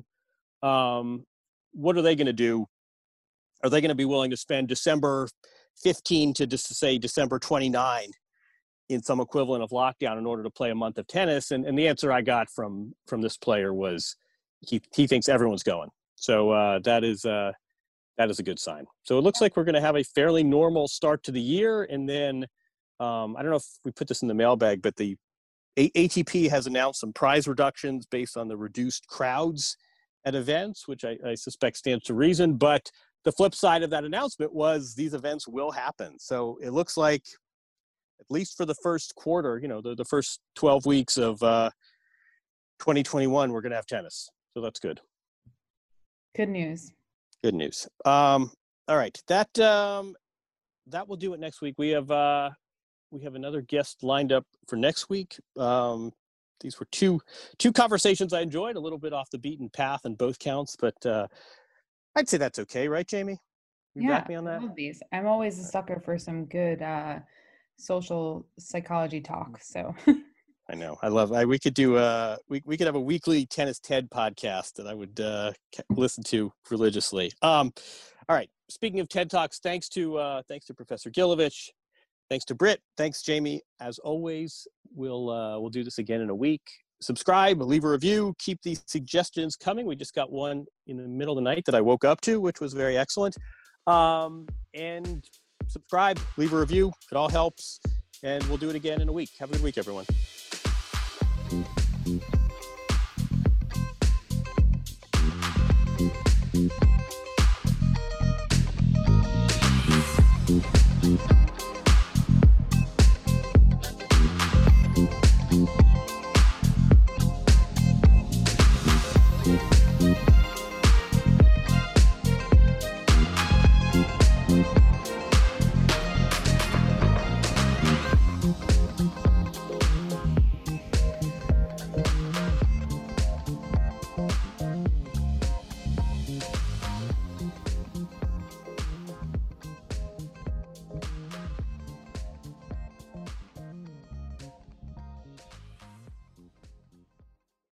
What are they going to do? Are they going to be willing to spend December 15 to say December 29 in some equivalent of lockdown in order to play a month of tennis? And the answer I got from this player was he thinks everyone's going. So that is a good sign. So it looks like we're going to have a fairly normal start to the year. And then I don't know if we put this in the mailbag, but the ATP has announced some prize reductions based on the reduced crowds at events, which I suspect stands to reason. But the flip side of that announcement was these events will happen. So it looks like, at least for the first quarter, the first 12 weeks of 2021, we're going to have tennis. So that's good. Good news. Good news. All right. That will do it next week. We have another guest lined up for next week. These were two conversations I enjoyed, a little bit off the beaten path in both counts, but I'd say that's okay, right, Jamie? You back me on that? I love these. I'm always a sucker for some good social psychology talk. So I know. We could do we could have a weekly Tennis TED podcast that I would listen to religiously. All right. Speaking of TED Talks, thanks to Professor Gilovich. Thanks to Britt. Thanks, Jamie. As always, we'll do this again in a week. Subscribe, leave a review, keep these suggestions coming. We just got one in the middle of the night that I woke up to, which was very excellent. And subscribe, leave a review. It all helps. And we'll do it again in a week. Have a good week, everyone.